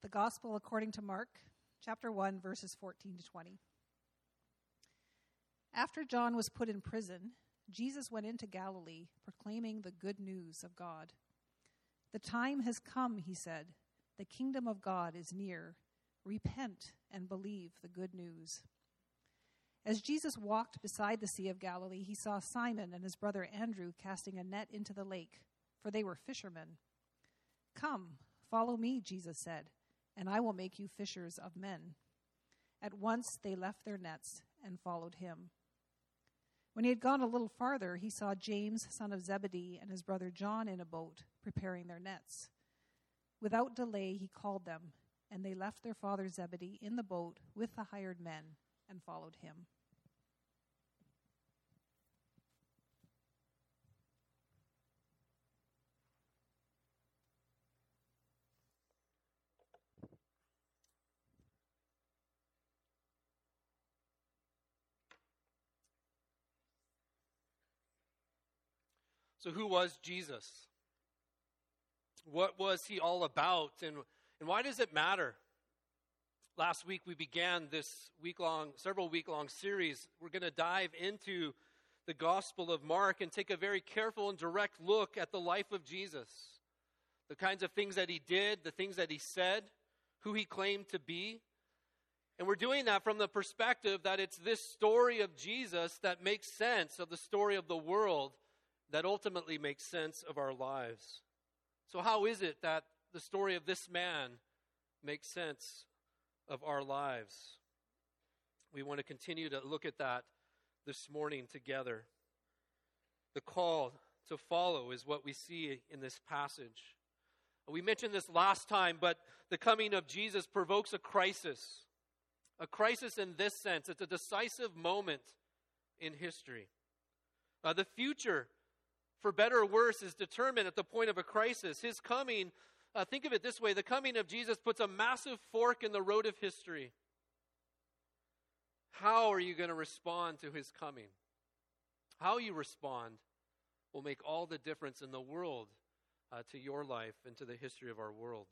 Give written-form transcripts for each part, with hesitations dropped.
The Gospel according to Mark, chapter 1, verses 14 to 20. After John was put in prison, Jesus went into Galilee, proclaiming the good news of God. The time has come, he said. The kingdom of God is near. Repent and believe the good news. As Jesus walked beside the Sea of Galilee, he saw Simon and his brother Andrew casting a net into the lake, for they were fishermen. "Come, follow me," Jesus said, "and I will make you fishers of men." At once they left their nets and followed him. When he had gone a little farther, he saw James, son of Zebedee, and his brother John in a boat, preparing their nets. Without delay he called them, and they left their father Zebedee in the boat with the hired men and followed him. So who was Jesus? What was he all about? And why does it matter? Last week we began this several week-long series. We're going to dive into the Gospel of Mark and take a very careful and direct look at the life of Jesus. The kinds of things that he did, the things that he said, who he claimed to be. And we're doing that from the perspective that it's this story of Jesus that makes sense of the story of the world, that ultimately makes sense of our lives. So how is it that the story of this man makes sense of our lives? We want to continue to look at that this morning together. The call to follow is what we see in this passage. We mentioned this last time, but the coming of Jesus provokes a crisis. A crisis in this sense. It's a decisive moment in history. The future, for better or worse, is determined at the point of a crisis. His coming, think of it this way, the coming of Jesus puts a massive fork in the road of history. How are you going to respond to his coming? How you respond will make all the difference in the world to your life and to the history of our world.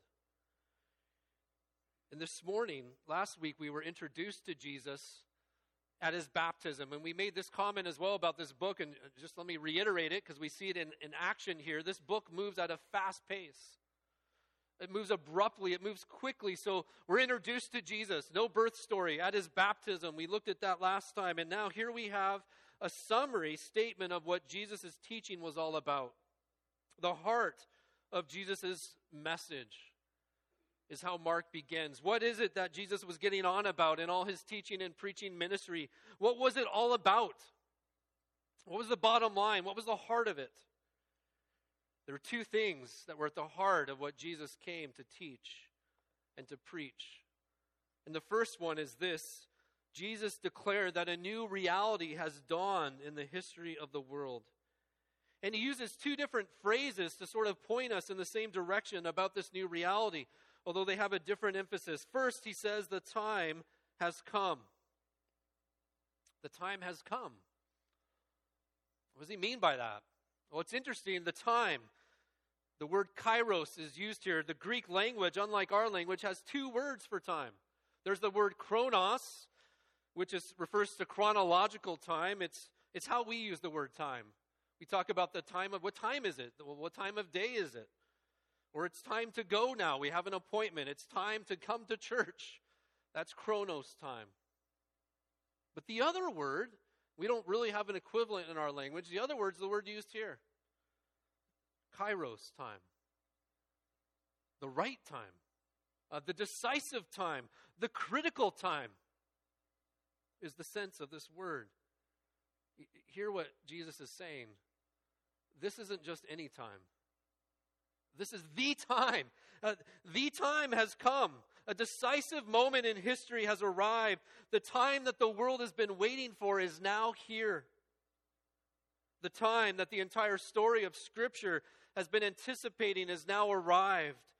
And this morning, last week, we were introduced to Jesus at his baptism. And we made this comment as well about this book, and just let me reiterate it because we see it in action here. This book moves at a fast pace. It moves abruptly, it moves quickly. So we're introduced to Jesus, no birth story, at his baptism. We looked at that last time, and now here we have a summary statement of what Jesus' teaching was all about. The heart of Jesus' message is how Mark begins. What is it that Jesus was getting on about in all his teaching and preaching ministry? What was it all about? What was the bottom line? What was the heart of it? There were two things that were at the heart of what Jesus came to teach and to preach. And the first one is this: Jesus declared that a new reality has dawned in the history of the world. And he uses two different phrases to sort of point us in the same direction about this new reality, although they have a different emphasis. First, he says the time has come. The time has come. What does he mean by that? Well, it's interesting. The time, the word kairos is used here. The Greek language, unlike our language, has two words for time. There's the word chronos, which refers to chronological time. It's how we use the word time. We talk about the time of, what time is it? What time of day is it? Or it's time to go now. We have an appointment. It's time to come to church. That's chronos time. But the other word, we don't really have an equivalent in our language. The other word is the word used here. Kairos time. The right time. The decisive time. The critical time is the sense of this word. Hear what Jesus is saying. This isn't just any time. This is the time. The time has come. A decisive moment in history has arrived. The time that the world has been waiting for is now here. The time that the entire story of Scripture has been anticipating has now arrived.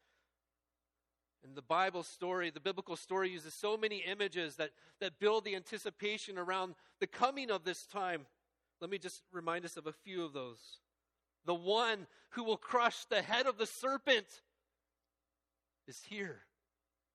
And the biblical story uses so many images that build the anticipation around the coming of this time. Let me just remind us of a few of those. The one who will crush the head of the serpent is here.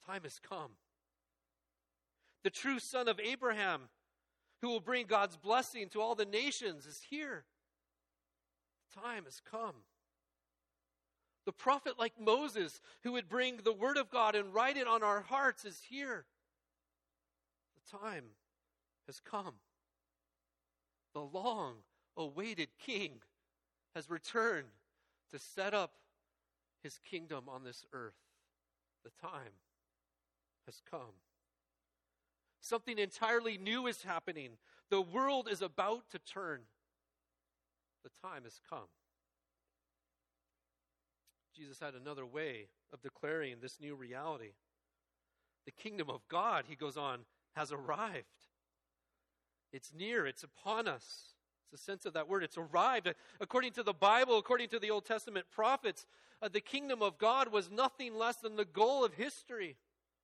Time has come. The true son of Abraham, who will bring God's blessing to all the nations, is here. The time has come. The prophet like Moses, who would bring the word of God and write it on our hearts, is here. The time has come. The long-awaited king has returned to set up his kingdom on this earth. The time has come. Something entirely new is happening. The world is about to turn. The time has come. Jesus had another way of declaring this new reality. The kingdom of God, he goes on, has arrived. It's near, it's upon us. It's the sense of that word. It's arrived. According to the Bible, according to the Old Testament prophets, the kingdom of God was nothing less than the goal of history.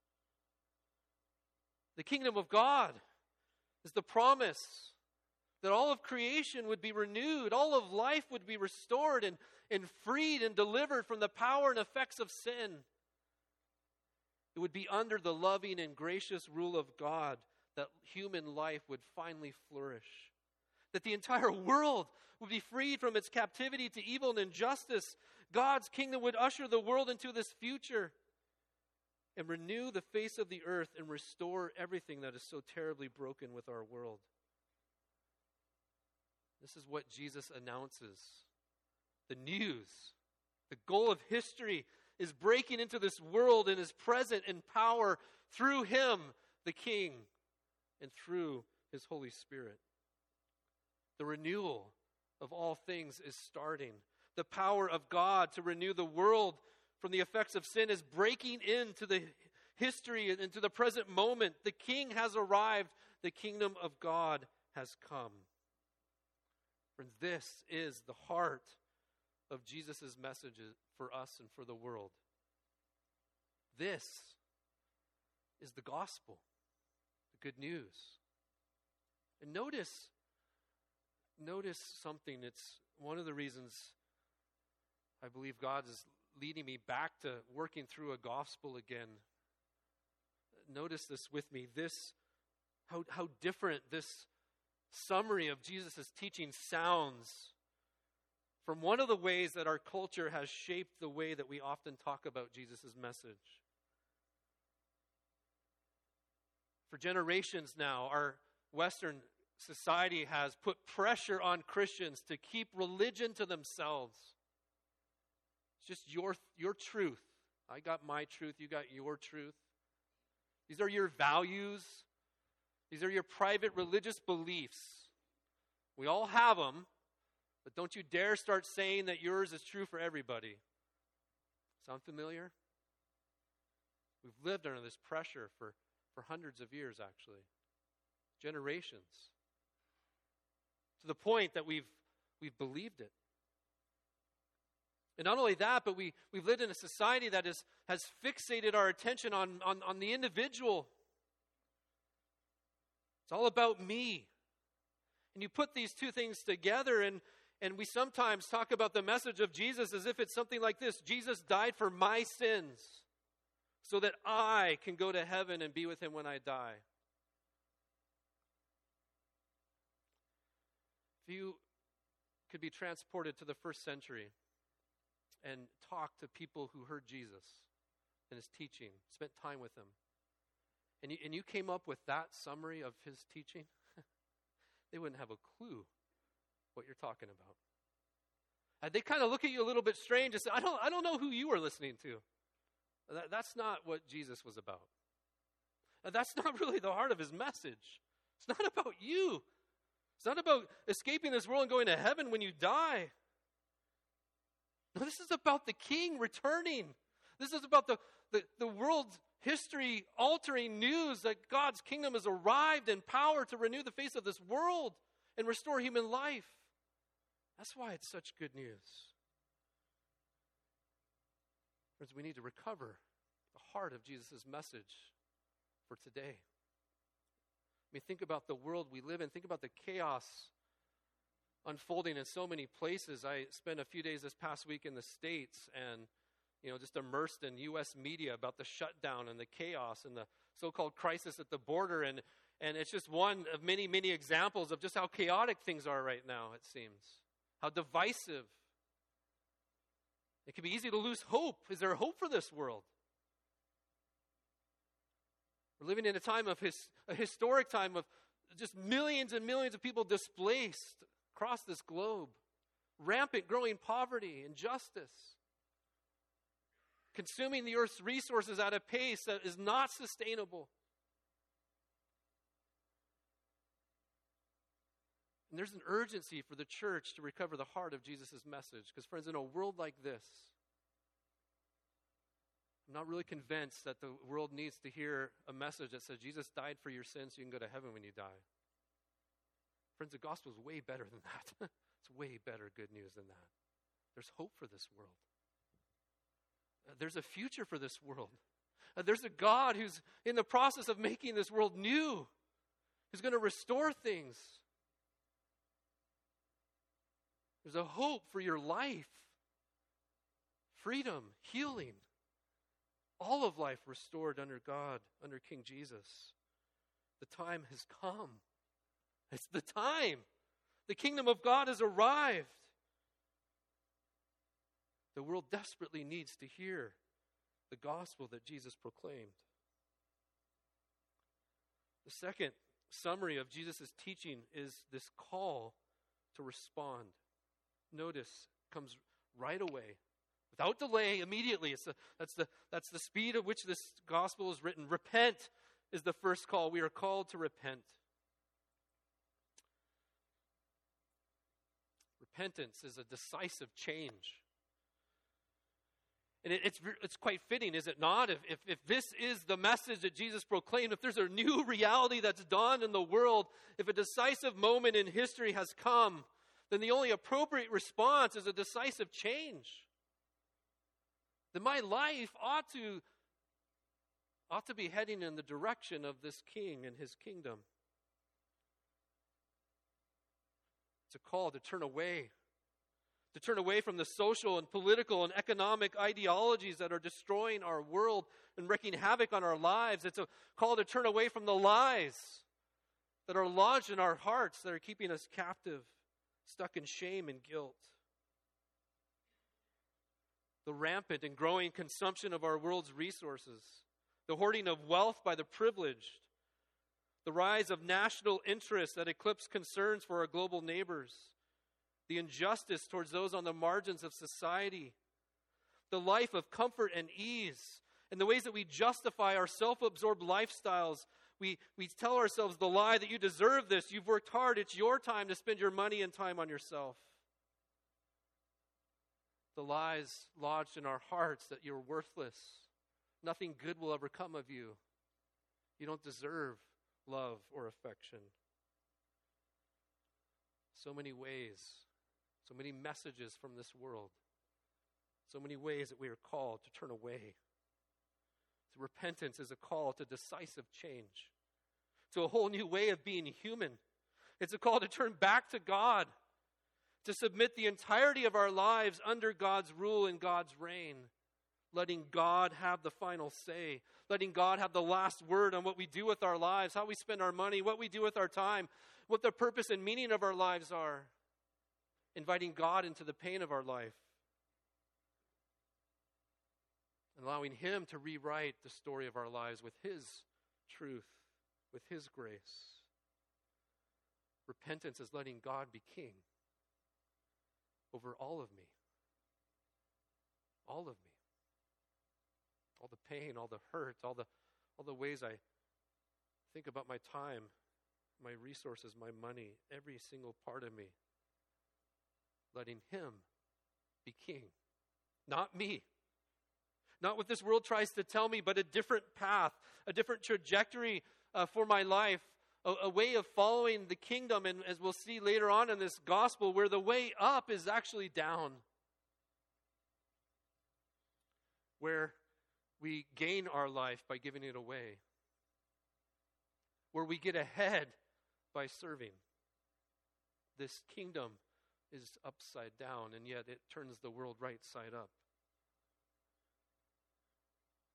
The kingdom of God is the promise that all of creation would be renewed, all of life would be restored and freed and delivered from the power and effects of sin. It would be under the loving and gracious rule of God that human life would finally flourish. That the entire world would be freed from its captivity to evil and injustice. God's kingdom would usher the world into this future and renew the face of the earth and restore everything that is so terribly broken with our world. This is what Jesus announces. The news, the goal of history is breaking into this world and is present in power through him, the King, and through his Holy Spirit. The renewal of all things is starting. The power of God to renew the world from the effects of sin is breaking into the history and into the present moment. The King has arrived. The kingdom of God has come. Friends, this is the heart of Jesus' message for us and for the world. This is the gospel, the good news. And notice something. It's one of the reasons I believe God is leading me back to working through a gospel again. Notice this with me. How different this summary of Jesus' teaching sounds from one of the ways that our culture has shaped the way that we often talk about Jesus' message. For generations now, our Western society has put pressure on Christians to keep religion to themselves. It's just your truth. I got my truth, you got your truth. These are your values. These are your private religious beliefs. We all have them, but don't you dare start saying that yours is true for everybody. Sound familiar? We've lived under this pressure for hundreds of years, actually. Generations. To the point that we've believed it. And not only that, but we've lived in a society that has fixated our attention on the individual. It's all about me. And you put these two things together, and we sometimes talk about the message of Jesus as if it's something like this. Jesus died for my sins so that I can go to heaven and be with him when I die. If you could be transported to the first century and talk to people who heard Jesus and his teaching, spent time with him, and you came up with that summary of his teaching, they wouldn't have a clue what you're talking about. They kind of look at you a little bit strange and say, I don't know who you are listening to. That's not what Jesus was about. That's not really the heart of his message. It's not about you. It's not about escaping this world and going to heaven when you die. No, this is about the King returning. This is about the world's history altering news that God's kingdom has arrived in power to renew the face of this world and restore human life. That's why it's such good news. Friends, we need to recover the heart of Jesus' message for today. I mean, think about the world we live in. Think about the chaos unfolding in so many places. I spent a few days this past week in the States, and just immersed in U.S. media about the shutdown and the chaos and the so-called crisis at the border. And it's just one of many, many examples of just how chaotic things are right now, it seems. How divisive. It can be easy to lose hope. Is there hope for this world? We're living in a time of a historic time of just millions and millions of people displaced across this globe. Rampant growing poverty, injustice. Consuming the earth's resources at a pace that is not sustainable. And there's an urgency for the church to recover the heart of Jesus' message. Because friends, in a world like this, I'm not really convinced that the world needs to hear a message that says Jesus died for your sins so you can go to heaven when you die. Friends, the gospel is way better than that. It's way better good news than that. There's hope for this world. There's a future for this world. There's a God who's in the process of making this world new, who's going to restore things. There's a hope for your life, freedom, healing, all of life restored under God, under King Jesus. The time has come. It's the time. The kingdom of God has arrived. The world desperately needs to hear the gospel that Jesus proclaimed. The second summary of Jesus' teaching is this call to respond. Notice, comes right away, without delay, immediately. That's the speed at which this gospel is written. Repent is the first call. We are called to repent. Repentance is a decisive change. And it's quite fitting, is it not? If this is the message that Jesus proclaimed, if there's a new reality that's dawned in the world, if a decisive moment in history has come, then the only appropriate response is a decisive change. Then my life ought to be heading in the direction of this king and his kingdom. It's a call to turn away from the social and political and economic ideologies that are destroying our world and wreaking havoc on our lives. It's a call to turn away from the lies that are lodged in our hearts that are keeping us captive, stuck in shame and guilt. The rampant and growing consumption of our world's resources, the hoarding of wealth by the privileged, the rise of national interests that eclipse concerns for our global neighbors, the injustice towards those on the margins of society, the life of comfort and ease, and the ways that we justify our self-absorbed lifestyles. We tell ourselves the lie that you deserve this, you've worked hard, it's your time to spend your money and time on yourself. The lies lodged in our hearts that you're worthless. Nothing good will ever come of you. You don't deserve love or affection. So many ways, so many messages from this world, so many ways that we are called to turn away. So repentance is a call to decisive change, to a whole new way of being human. It's a call to turn back to God, to submit the entirety of our lives under God's rule and God's reign, letting God have the final say, letting God have the last word on what we do with our lives, how we spend our money, what we do with our time, what the purpose and meaning of our lives are, inviting God into the pain of our life, allowing Him to rewrite the story of our lives with His truth, with His grace. Repentance is letting God be king over all of me. All of me. All the pain, all the hurt, all the ways I think about my time, my resources, my money, every single part of me. Letting Him be king. Not me. Not what this world tries to tell me, but a different path, a different trajectory for my life, a way of following the kingdom, and as we'll see later on in this gospel, where the way up is actually down. Where we gain our life by giving it away. Where we get ahead by serving. This kingdom is upside down, and yet it turns the world right side up.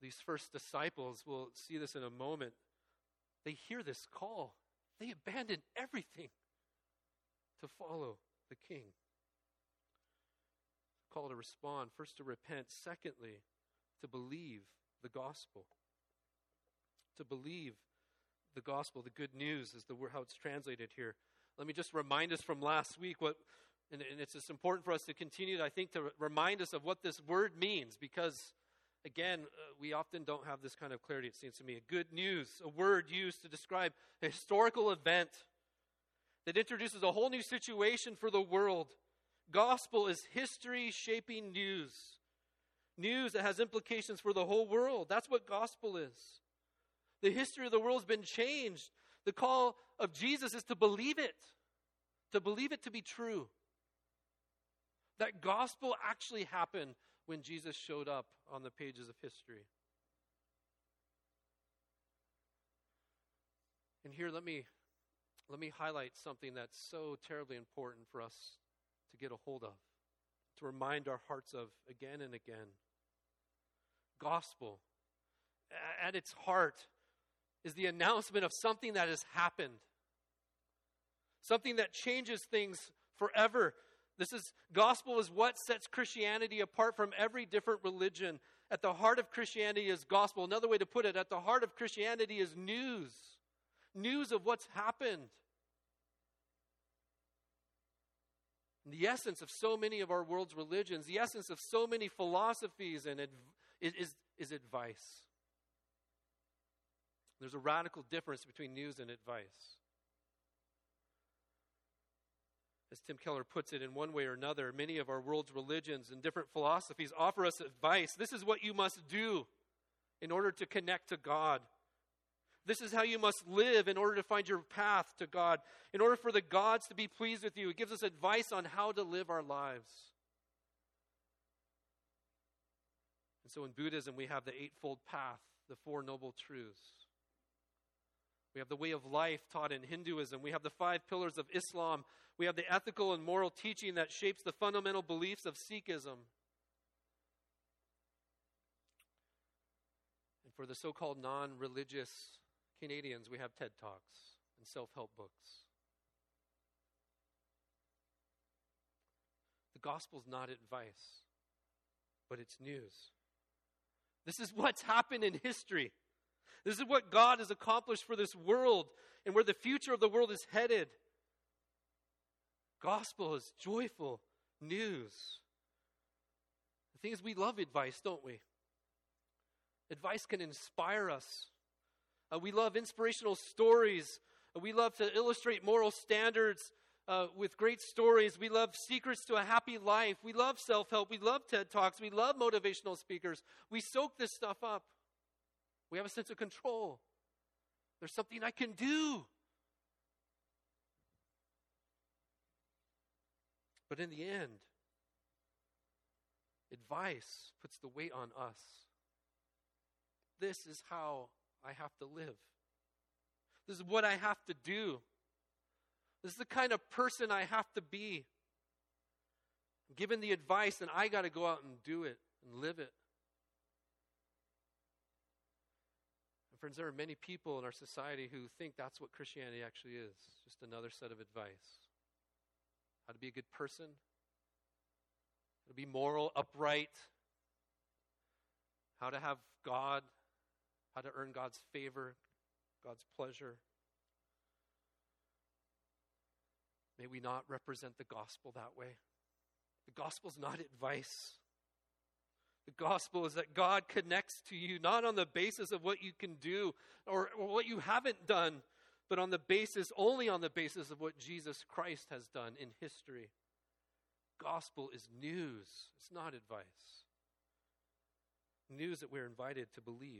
These first disciples, we'll see this in a moment, they hear this call. They abandon everything to follow the King. Call to respond, first to repent, secondly, to believe the gospel. To believe the gospel, the good news is how it's translated here. Let me just remind us from last week and it's just important for us to continue, I think, to remind us of what this word means, because again, we often don't have this kind of clarity, it seems to me. Good news, a word used to describe a historical event that introduces a whole new situation for the world. Gospel is history-shaping news. News that has implications for the whole world. That's what gospel is. The history of the world has been changed. The call of Jesus is to believe it to be true. That gospel actually happened when Jesus showed up on the pages of history. And here, let me highlight something that's so terribly important for us to get a hold of, to remind our hearts of again and again. Gospel, at its heart, is the announcement of something that has happened. Something that changes things forever. Gospel is what sets Christianity apart from every different religion. At the heart of Christianity is gospel. Another way to put it, at the heart of Christianity is news. News of what's happened. The essence of so many of our world's religions, the essence of so many philosophies is advice. There's a radical difference between news and advice. As Tim Keller puts it, in one way or another, many of our world's religions and different philosophies offer us advice. This is what you must do in order to connect to God. This is how you must live in order to find your path to God. In order for the gods to be pleased with you, it gives us advice on how to live our lives. And so in Buddhism, we have the Eightfold Path, the Four Noble Truths. We have the way of life taught in Hinduism. We have the 5 pillars of Islam. We have the ethical and moral teaching that shapes the fundamental beliefs of Sikhism. And for the so-called non-religious Canadians, we have TED Talks and self-help books. The gospel's not advice, but it's news. This is what's happened in history. This is what God has accomplished for this world and where the future of the world is headed. Gospel is joyful news. The thing is, we love advice, don't we? Advice can inspire us. We love inspirational stories. We love to illustrate moral standards with great stories. We love secrets to a happy life. We love self-help. We love TED Talks. We love motivational speakers. We soak this stuff up. We have a sense of control. There's something I can do. But in the end, advice puts the weight on us. This is how I have to live. This is what I have to do. This is the kind of person I have to be. Given the advice, and I got to go out and do it and live it. And friends, there are many people in our society who think that's what Christianity actually is. Just another set of advice. How to be a good person. How to be moral, upright. How to have God. How to earn God's favor, God's pleasure. May we not represent the gospel that way. The gospel is not advice. The gospel is that God connects to you not on the basis of what you can do or what you haven't done, but only on the basis of what Jesus Christ has done in history. Gospel is news. It's not advice. News that we're invited to believe.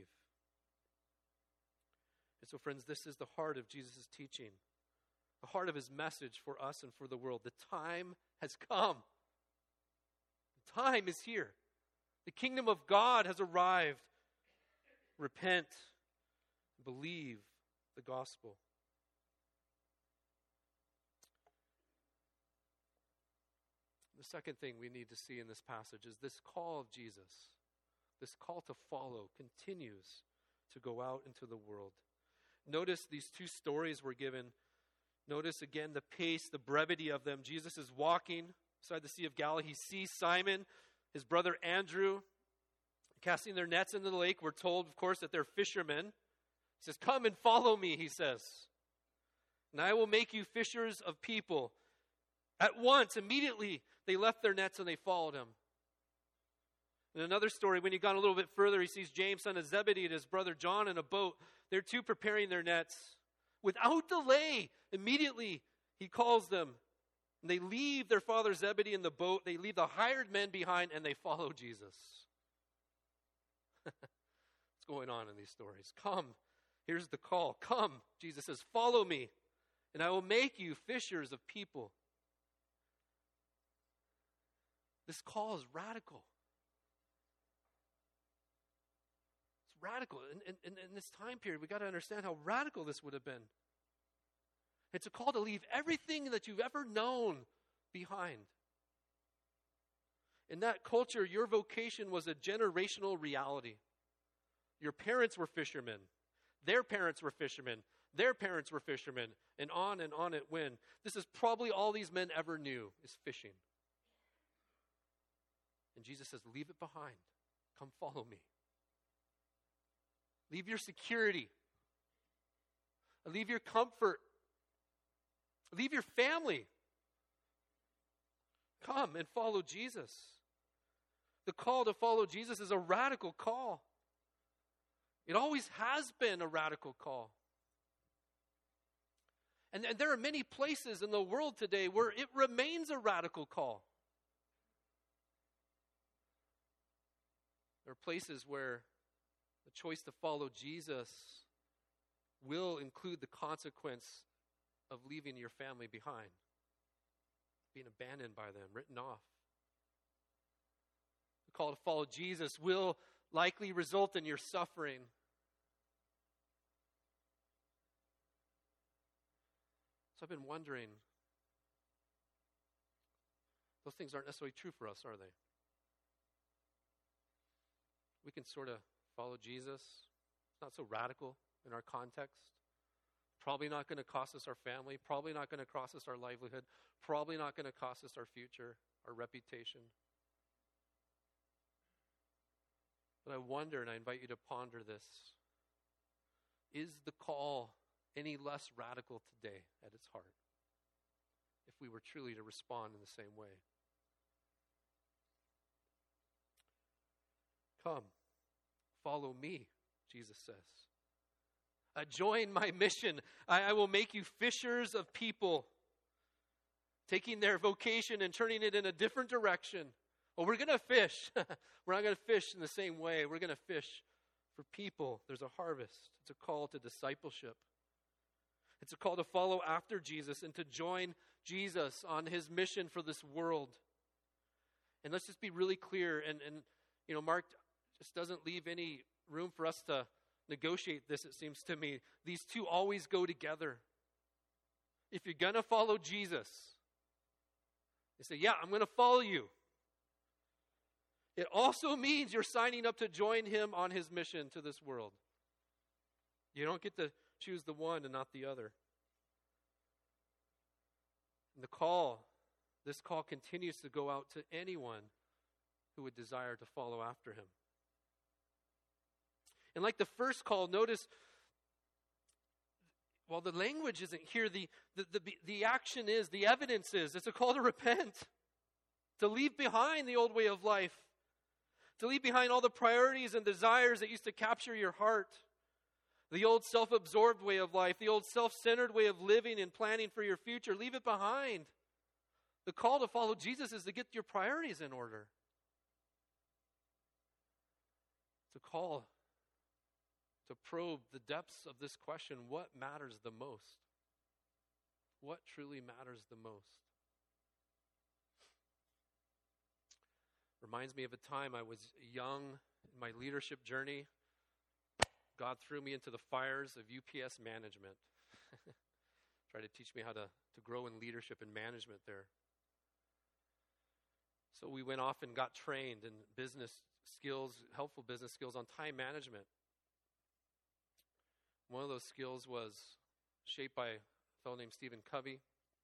And so, friends, this is the heart of Jesus' teaching, the heart of his message for us and for the world. The time has come. The time is here. The kingdom of God has arrived. Repent, believe the gospel. The second thing we need to see in this passage is this call of Jesus. this call to follow continues to go out into the world. Notice these two stories were given. Notice again the pace, the brevity of them. Jesus is walking beside the Sea of Galilee. He sees Simon, his brother Andrew, casting their nets into the lake. We're told, of course, that they're fishermen. He says, "Come and follow me," he says, "and I will make you fishers of people." At once, immediately, they left their nets and they followed him. In another story, when he gone a little bit further, he sees James, son of Zebedee, and his brother John in a boat. They're too preparing their nets. Without delay, immediately he calls them. And they leave their father Zebedee in the boat. They leave the hired men behind and they follow Jesus. What's going on in these stories? Come. Here's the call. Come. Jesus says, "Follow me, and I will make you fishers of people." This call is radical. It's radical. In this time period, we've got to understand how radical this would have been. It's a call to leave everything that you've ever known behind. In that culture, your vocation was a generational reality. Your parents were fishermen. Their parents were fishermen. Their parents were fishermen. And on it went. This is probably all these men ever knew, is fishing. And Jesus says, leave it behind. Come follow me. Leave your security. Leave your comfort. Leave your family. Come and follow Jesus. The call to follow Jesus is a radical call. It always has been a radical call. And there are many places in the world today where it remains a radical call. There are places where the choice to follow Jesus will include the consequence of leaving your family behind, being abandoned by them, written off. The call to follow Jesus will likely result in your suffering. So I've been wondering, those things aren't necessarily true for us, are they? We can sort of follow Jesus. It's not so radical in our context. Probably not going to cost us our family. Probably not going to cost us our livelihood. Probably not going to cost us our future, our reputation. But I wonder, and I invite you to ponder this. Is the call any less radical today at its heart? If we were truly to respond in the same way. Come, follow me, Jesus says. Join my mission. I will make you fishers of people. Taking their vocation and turning it in a different direction. Well, we're going to fish. We're not going to fish in the same way. We're going to fish for people. There's a harvest. It's a call to discipleship. It's a call to follow after Jesus and to join Jesus on his mission for this world. And let's just be really clear. And Mark just doesn't leave any room for us to negotiate this, it seems to me. These two always go together. If you're going to follow Jesus, you say, yeah, I'm going to follow you. It also means you're signing up to join him on his mission to this world. You don't get to choose the one and not the other. And this call continues to go out to anyone who would desire to follow after him. And like the first call, notice, while the language isn't here, the action is, the evidence is. It's a call to repent, to leave behind the old way of life, to leave behind all the priorities and desires that used to capture your heart, the old self-absorbed way of life, the old self-centered way of living and planning for your future. Leave it behind. The call to follow Jesus is to get your priorities in order. It's a call to probe the depths of this question, what matters the most? What truly matters the most? Reminds me of a time I was young in my leadership journey. God threw me into the fires of UPS management. Tried to teach me how to grow in leadership and management there. So we went off and got trained in business skills, helpful business skills on time management. One of those skills was shaped by a fellow named Stephen Covey.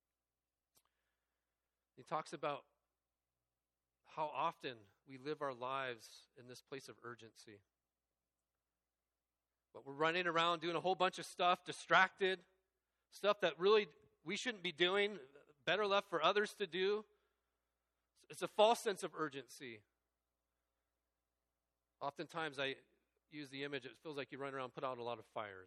He talks about how often we live our lives in this place of urgency. But we're running around doing a whole bunch of stuff, distracted, stuff that really we shouldn't be doing, better left for others to do. It's a false sense of urgency. Oftentimes I use the image, it feels like you run around and put out a lot of fires.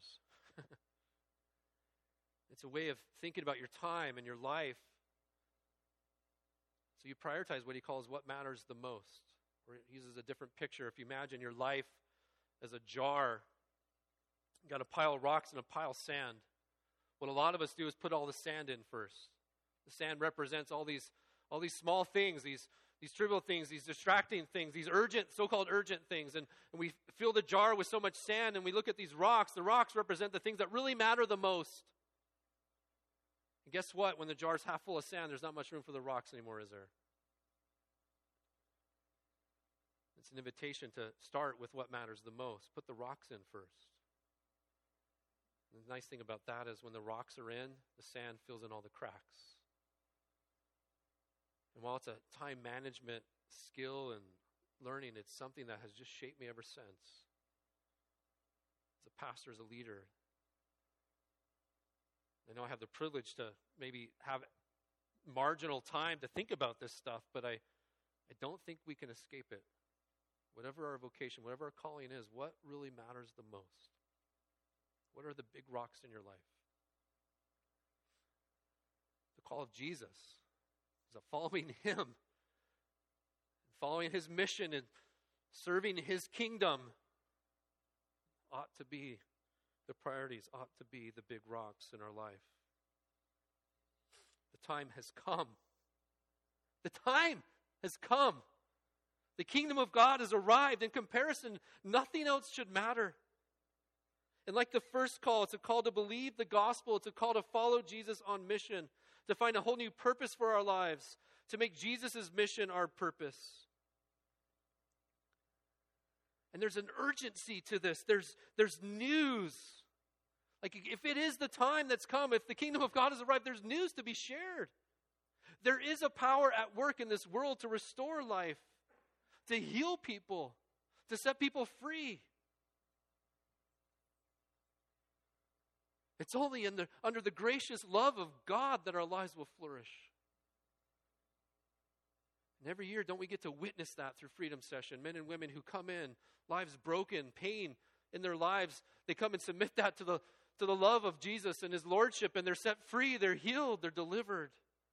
It's a way of thinking about your time and your life. So you prioritize what he calls what matters the most. Or he uses a different picture. If you imagine your life as a jar, you got a pile of rocks and a pile of sand. What a lot of us do is put all the sand in first. The sand represents all these small things, these trivial things, these distracting things, these urgent, so-called urgent things. And we fill the jar with so much sand and we look at these rocks. The rocks represent the things that really matter the most. And guess what? When the jar's half full of sand, there's not much room for the rocks anymore, is there? It's an invitation to start with what matters the most. Put the rocks in first. And the nice thing about that is when the rocks are in, the sand fills in all the cracks. And while it's a time management skill and learning, it's something that has just shaped me ever since. As a pastor, as a leader. I know I have the privilege to maybe have marginal time to think about this stuff, but I don't think we can escape it. Whatever our vocation, whatever our calling is, what really matters the most? What are the big rocks in your life? The call of Jesus is that following him, following his mission and serving his kingdom ought to be the priorities, ought to be the big rocks in our life. The time has come. The time has come. The kingdom of God has arrived. In comparison, nothing else should matter. And like the first call, it's a call to believe the gospel. It's a call to follow Jesus on mission, to find a whole new purpose for our lives, to make Jesus' mission our purpose. And there's an urgency to this. There's news. Like if it is the time that's come, if the kingdom of God has arrived, there's news to be shared. There is a power at work in this world to restore life, to heal people, to set people free. It's only under the gracious love of God that our lives will flourish. And every year, don't we get to witness that through Freedom Session? Men and women who come in, lives broken, pain in their lives, they come and submit that to the love of Jesus and his lordship, and they're set free, they're healed, they're delivered.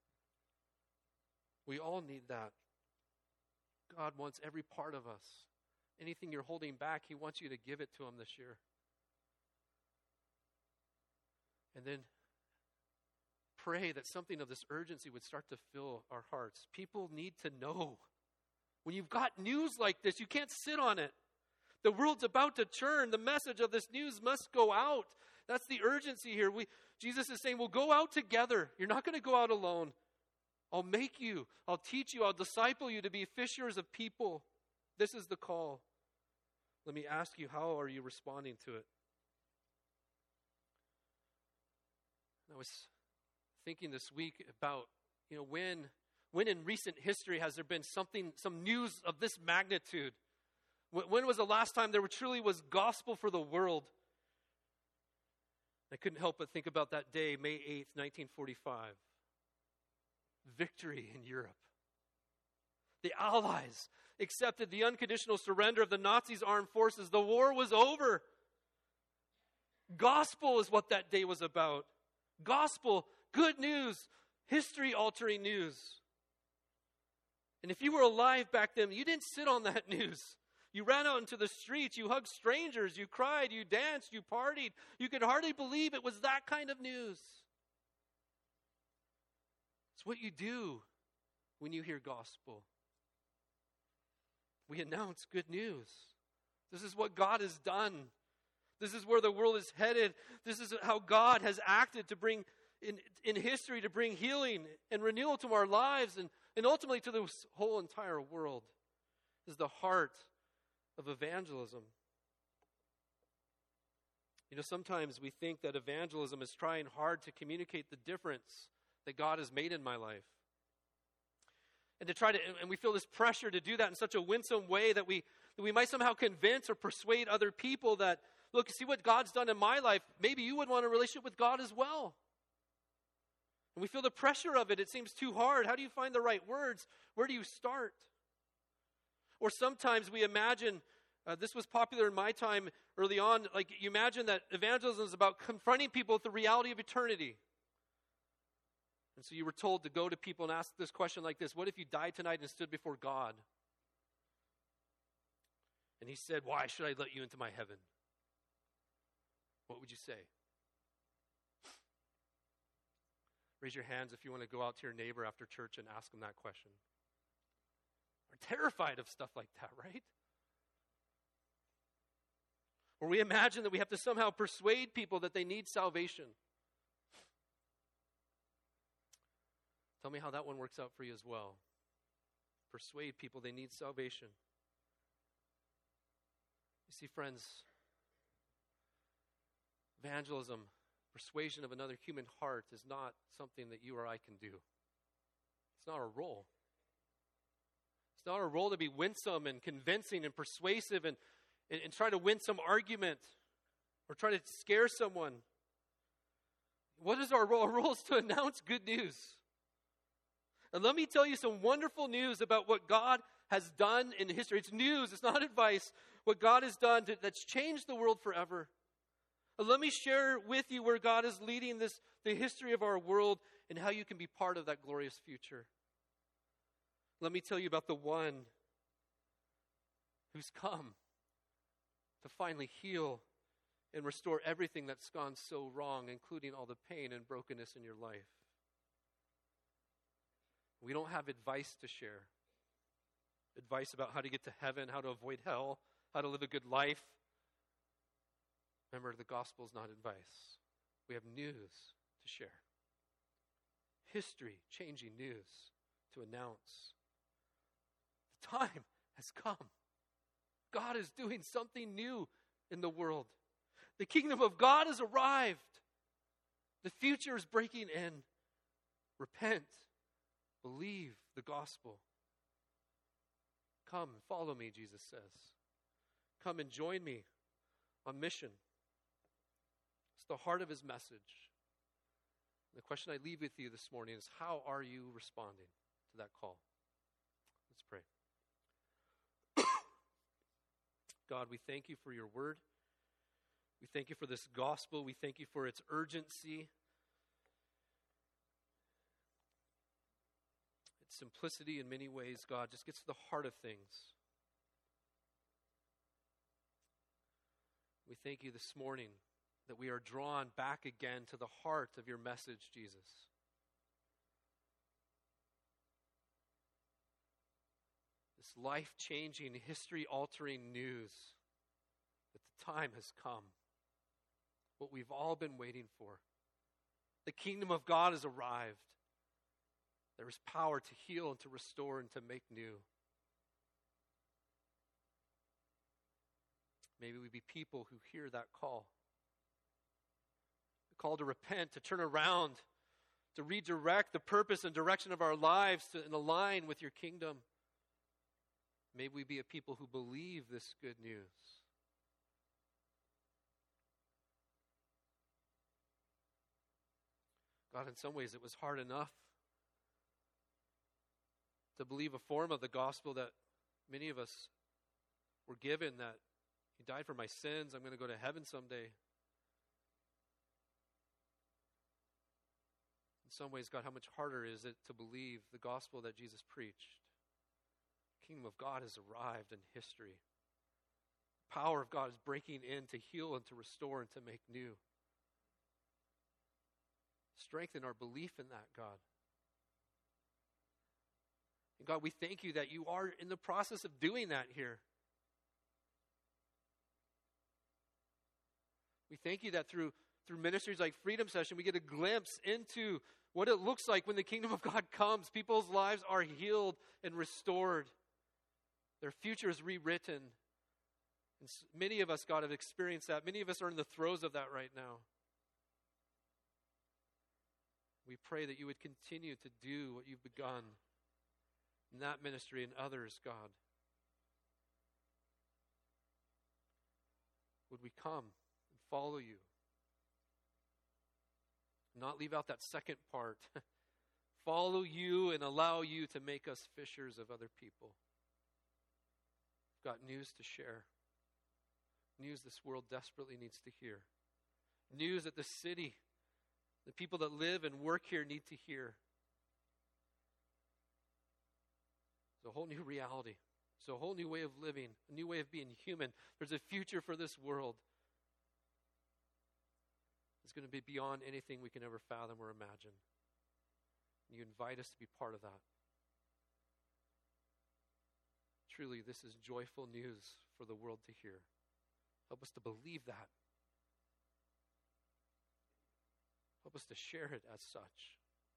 We all need that. God wants every part of us. Anything you're holding back, he wants you to give it to him this year. And then pray that something of this urgency would start to fill our hearts. People need to know. When you've got news like this, you can't sit on it. The world's about to turn. The message of this news must go out. That's the urgency here. Jesus is saying, we'll go out together. You're not going to go out alone. I'll make you. I'll teach you. I'll disciple you to be fishers of people. This is the call. Let me ask you, how are you responding to it? I was thinking this week about, when in recent history has there been some news of this magnitude? When was the last time there truly was gospel for the world? I couldn't help but think about that day, May 8th, 1945. Victory in Europe. The Allies accepted the unconditional surrender of the Nazis' armed forces. The war was over. Gospel is what that day was about. Gospel, good news, history-altering news. And if you were alive back then, you didn't sit on that news. You ran out into the streets, you hugged strangers, you cried, you danced, you partied. You could hardly believe it was that kind of news. It's what you do when you hear gospel. We announce good news. This is what God has done. This is where the world is headed. This is how God has acted to bring, in history, to bring healing and renewal to our lives and ultimately to this whole entire world. This is the heart of evangelism. You know, sometimes we think that evangelism is trying hard to communicate the difference that God has made in my life. And we feel this pressure to do that in such a winsome way that we might somehow convince or persuade other people that, look, see what God's done in my life. Maybe you would want a relationship with God as well. And we feel the pressure of it. It seems too hard. How do you find the right words? Where do you start? Or sometimes we imagine, this was popular in my time early on, like you imagine that evangelism is about confronting people with the reality of eternity. And so you were told to go to people and ask this question like this: what if you died tonight and stood before God? And he said, why should I let you into my heaven? What would you say? Raise your hands if you want to go out to your neighbor after church and ask them that question. We're terrified of stuff like that, right? Or we imagine that we have to somehow persuade people that they need salvation. Tell me how that one works out for you as well. Persuade people they need salvation. You see, friends, evangelism, persuasion of another human heart is not something that you or I can do. It's not our role. It's not our role to be winsome and convincing and persuasive and try to win some argument or try to scare someone. What is our role? Our role is to announce good news. And let me tell you some wonderful news about what God has done in history. It's news, it's not advice. What God has done that's changed the world forever. And let me share with you where God is leading the history of our world, and how you can be part of that glorious future. Let me tell you about the one who's come to finally heal and restore everything that's gone so wrong, including all the pain and brokenness in your life. We don't have advice to share. Advice about how to get to heaven, how to avoid hell, how to live a good life. Remember, the gospel is not advice. We have news to share. History-changing news to announce. The time has come. God is doing something new in the world. The kingdom of God has arrived. The future is breaking in. Repent. Believe the gospel. Come, follow me, Jesus says. Come and join me on mission. It's the heart of his message. The question I leave with you this morning is, how are you responding to that call? Let's pray. God, we thank you for your word. We thank you for this gospel. We thank you for its urgency, its simplicity in many ways, God, just gets to the heart of things. We thank you this morning that we are drawn back again to the heart of your message, Jesus. This life-changing, history-altering news that the time has come. What we've all been waiting for. The kingdom of God has arrived. There is power to heal and to restore and to make new. Maybe we be people who hear that call. The call to repent, to turn around, to redirect the purpose and direction of our lives and align with your kingdom. Maybe we be a people who believe this good news. God, in some ways it was hard enough to believe a form of the gospel that many of us were given, that he died for my sins, I'm going to go to heaven someday. In some ways, God, how much harder is it to believe the gospel that Jesus preached? The kingdom of God has arrived in history. The power of God is breaking in to heal and to restore and to make new. Strengthen our belief in that, God. And God, we thank you that you are in the process of doing that here. We thank you that through ministries like Freedom Session, we get a glimpse into what it looks like when the kingdom of God comes. People's lives are healed and restored. Their future is rewritten. And many of us, God, have experienced that. Many of us are in the throes of that right now. We pray that you would continue to do what you've begun in that ministry and others, God. Would we come and follow you? Not leave out that second part. Follow you and allow you to make us fishers of other people. We've got news to share. News this world desperately needs to hear. News that the city, the people that live and work here need to hear. It's a whole new reality. It's a whole new way of living, a new way of being human. There's a future for this world. It's going to be beyond anything we can ever fathom or imagine. You invite us to be part of that. Truly, this is joyful news for the world to hear. Help us to believe that. Help us to share it as such.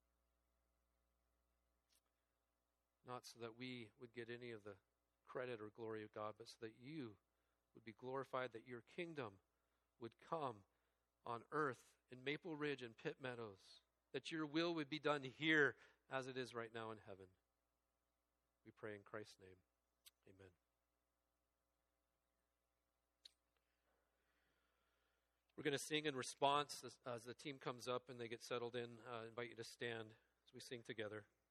Not so that we would get any of the credit or glory of God, but so that you would be glorified, that your kingdom would come on earth in Maple Ridge and Pitt Meadows, that your will would be done here as it is right now in heaven. We pray in Christ's name. Amen. We're going to sing in response as the team comes up and they get settled in. I invite you to stand as we sing together.